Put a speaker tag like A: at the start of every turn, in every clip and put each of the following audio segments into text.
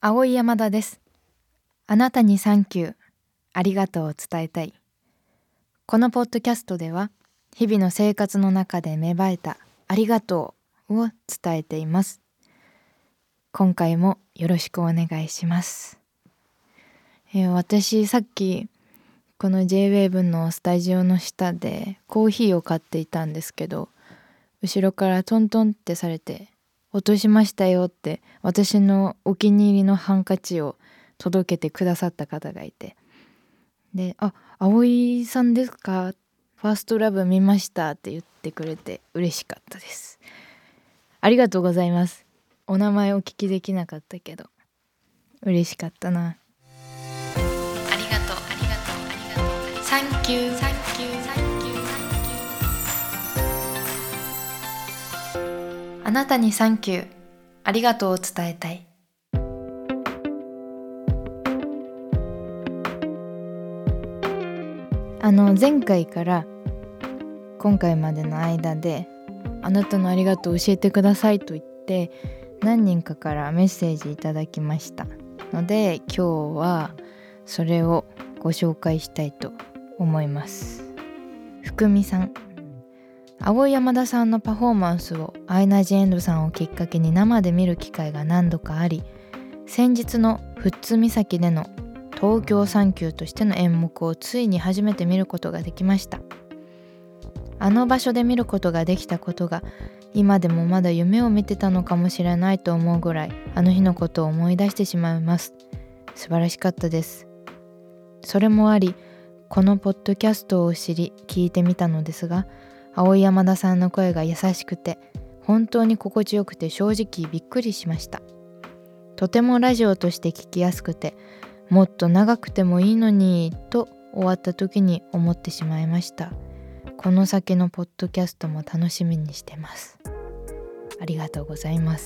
A: 青井山田です。あなたにサンキュー、ありがとうを伝えたい。このポッドキャストでは、日々の生活の中で芽生えたありがとうを伝えています。今回もよろしくお願いします。私さっきこの J-Wave のスタジオの下でコーヒーを買っていたんですけど、後ろからトントンってされて、落としましたよって私のお気に入りのハンカチを届けてくださった方がいて、で、葵さんですか、ファーストラブ見ましたって言ってくれて嬉しかったです。ありがとうございます。お名前お聞きできなかったけど嬉しかったな。ありがとう、ありがとう、ありがとう、サンキュー、サンキュー、サンキュー。あなたにサンキュー、ありがとうを伝えたい。前回から今回までの間であなたのありがとうを教えてくださいと言って何人かからメッセージいただきましたので、今日はそれをご紹介したいと思います。福美さん、青井山田さんのパフォーマンスをアイナ・ジ・エンドさんをきっかけに生で見る機会が何度かあり、先日の富津岬での東京サンキューとしての演目をついに初めて見ることができました。あの場所で見ることができたことが今でもまだ夢を見てたのかもしれないと思うぐらい、あの日のことを思い出してしまいます。素晴らしかったです。それもあり、このポッドキャストを知り聞いてみたのですが、青井山田さんの声が優しくて本当に心地よくて、正直びっくりしました。とてもラジオとして聞きやすくて、もっと長くてもいいのにと終わった時に思ってしまいました。この先のポッドキャストも楽しみにしてます。ありがとうございます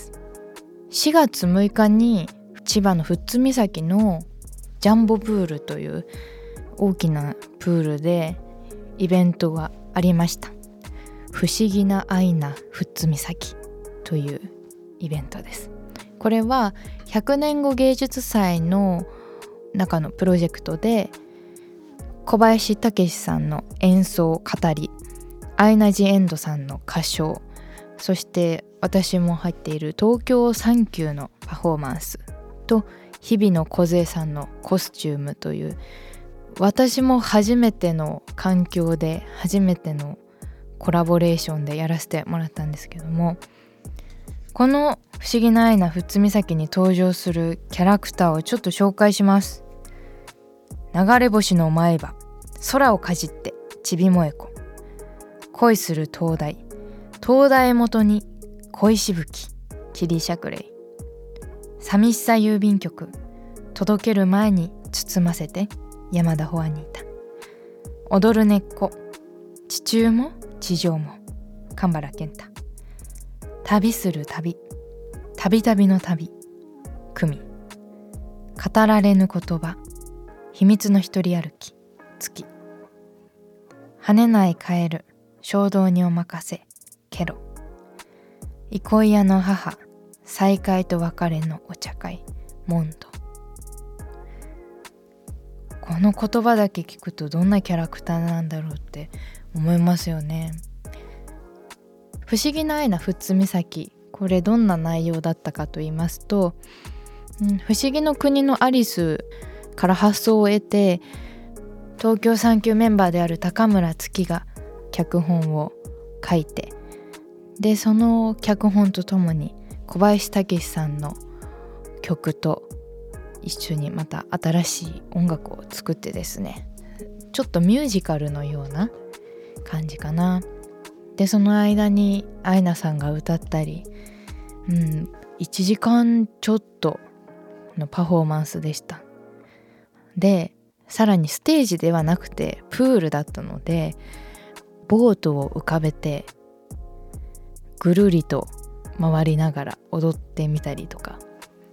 A: 。4月6日に千葉の富津岬のジャンボプールという大きなプールでイベントがありました。不思議なアイナ富津岬というイベントです。これは100年後芸術祭の中のプロジェクトで、小林武史さんの演奏語り、アイナ・ジ・エンドさんの歌唱、そして私も入っている東京サンキューのパフォーマンスと日比野梢さんのコスチュームという、私も初めての環境で初めてのコラボレーションでやらせてもらったんですけども、この不思議なアイナ富津岬に登場するキャラクターをちょっと紹介します。流れ星の前歯、空をかじってちびもえこ、恋する灯台、灯台元に恋しぶき、霧しゃくれい、寂しさ郵便局、届ける前に包ませて山田ホアニータ、踊る根っこ、地中も地上も神原健太、旅する旅、たびたびの旅、久美、語られぬ言葉、秘密の一人歩き、月、跳ねないカエル、衝動にお任せ、ケロ、憩い屋の母、再会と別れのお茶会、モンド。この言葉だけ聞くとどんなキャラクターなんだろうって思いますよね。不思議なアイナ富津岬、これどんな内容だったかと言いますと、不思議の国のアリスから発想を得て、東京サンキューメンバーである高村月が脚本を書いて、でその脚本とともに小林武史さんの曲と一緒にまた新しい音楽を作ってですね、ちょっとミュージカルのような感じかな。でその間にアイナさんが歌ったり、1時間ちょっとのパフォーマンスでした。でさらにステージではなくてプールだったので、ボートを浮かべてぐるりと回りながら踊ってみたりとか、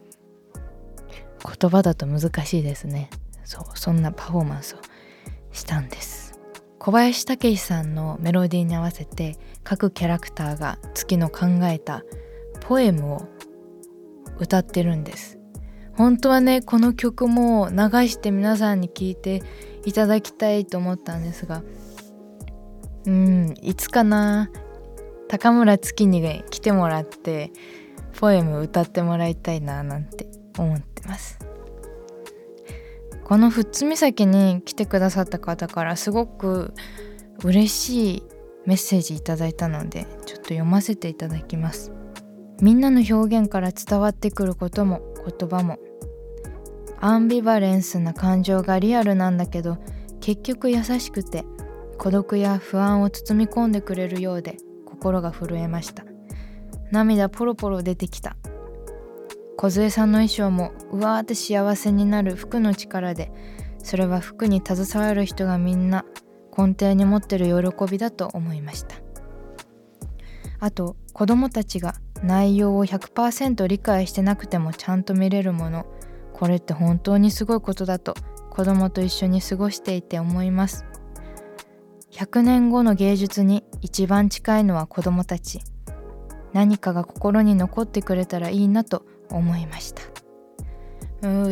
A: 言葉だと難しいですね。そんなパフォーマンスをしたんです。小林武史さんのメロディーに合わせて各キャラクターが月の考えたポエムを歌ってるんです。 本当はねこの曲も流して皆さんに聴いていただきたいと思ったんですが、いつかな、高村月に来てもらってポエム歌ってもらいたいななんて思ってます。この富津岬に来てくださった方からすごく嬉しいメッセージいただいたので、ちょっと読ませていただきます。みんなの表現から伝わってくることも言葉もアンビバレンスな感情がリアルなんだけど、結局優しくて孤独や不安を包み込んでくれるようで心が震えました。涙ポロポロ出てきた。梢さんの衣装もうわーって幸せになる服の力で、それは服に携わる人がみんな根底に持ってる喜びだと思いました。あと子供たちが内容を 100% 理解してなくてもちゃんと見れるもの、これって本当にすごいことだと子供と一緒に過ごしていて思います。100年後の芸術に一番近いのは子供たち。何かが心に残ってくれたらいいなと思いました。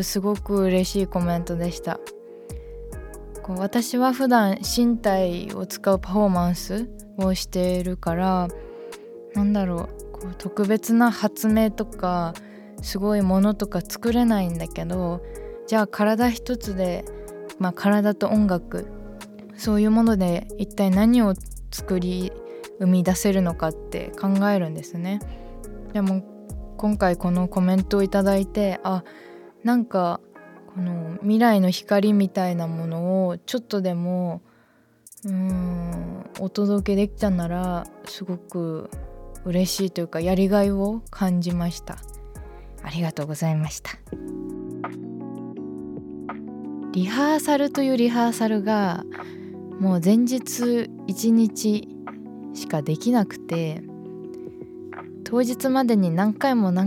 A: すごく嬉しいコメントでした。私は普段身体を使うパフォーマンスをしているから、特別な発明とかすごいものとか作れないんだけど、じゃあ体一つで、体と音楽、そういうもので一体何を生み出せるのかって考えるんですね。でも今回このコメントをいただいて、この未来の光みたいなものをちょっとでもお届けできたならすごく嬉しいというか、やりがいを感じました。ありがとうございました。リハーサルというリハーサルがもう前日1日しかできなくて、当日までに何回も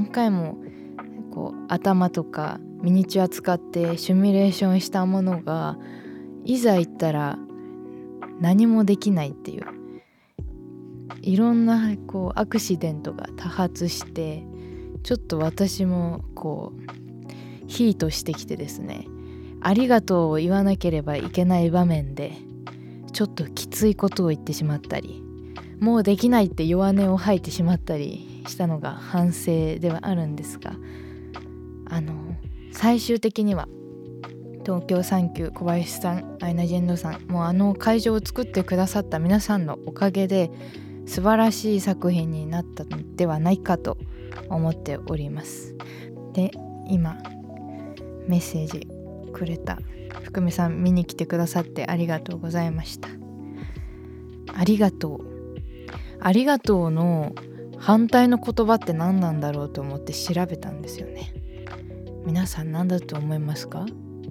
A: 頭とかミニチュア使ってシミュレーションしたものがいざ行ったら何もできないっていう、いろんなアクシデントが多発して、ちょっと私もヒートしてきてですね、ありがとうを言わなければいけない場面でちょっときついことを言ってしまったり、もうできないって弱音を吐いてしまったりしたのが反省ではあるんですが、最終的には東京サンキュー小林さん、アイナ・ジ・エンドさん、もう会場を作ってくださった皆さんのおかげで素晴らしい作品になったのではないかと思っております。で、今メッセージくれた福美さん、見に来てくださってありがとうございました。ありがとうの反対の言葉って何なんだろうと思って調べたんですよね。皆さん何だと思いますか？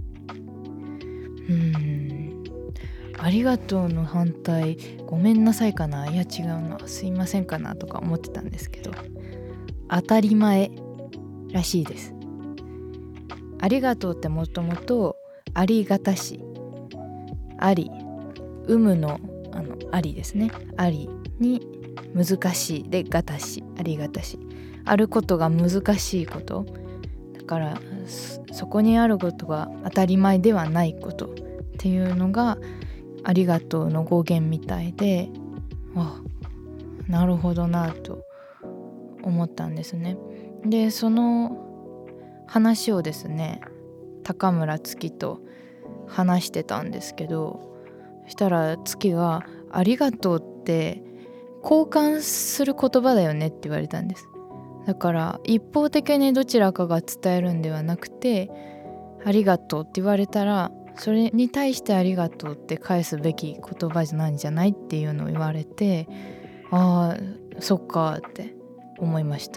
A: ありがとうの反対、ごめんなさいかな、いや違うな、すいませんかなとか思ってたんですけど、当たり前らしいです。ありがとうってもともとありがたし、あり、有無のありですね、ありに難しいでがたし、ありがたし、あることが難しいことだから、そこにあることが当たり前ではないことっていうのがありがとうの語源みたいで、なるほどなと思ったんですね。で、その話をですね、高村月と話してたんですけど、そしたら月がありがとうって交換する言葉だよねって言われたんです。だから一方的にどちらかが伝えるんではなくて、ありがとうって言われたらそれに対してありがとうって返すべき言葉なんじゃないっていうのを言われて、そっかって思いました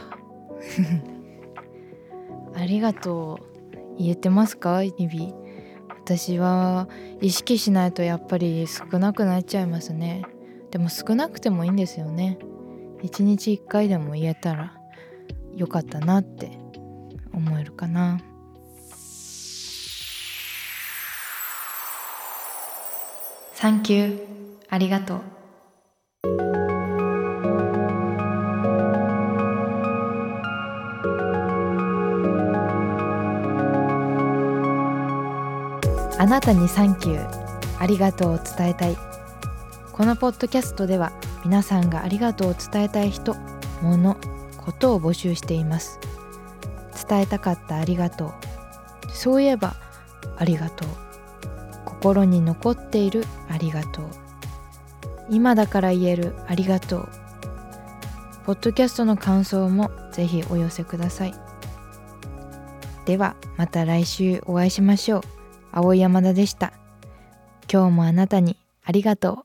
A: ありがとう言えてますか？日々私は意識しないとやっぱり少なくなっちゃいますね。でも少なくてもいいんですよね。1日1回でも言えたらよかったなって思えるかな。サンキュー、ありがとう。 あなたにサンキュー、ありがとうを伝えたい。このポッドキャストでは皆さんがありがとうを伝えたい人、物、ことを募集しています。伝えたかったありがとう、そういえばありがとう、心に残っているありがとう、今だから言えるありがとう。ポッドキャストの感想もぜひお寄せください。ではまた来週お会いしましょう。青山田でした。今日もあなたにありがとう。